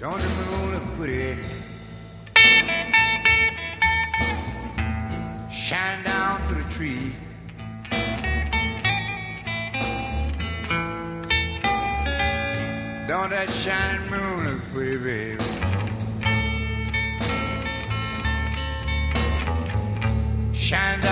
Don't the moon look pretty? Shine down through the tree. Don't that shining moon look pretty, baby? Shine down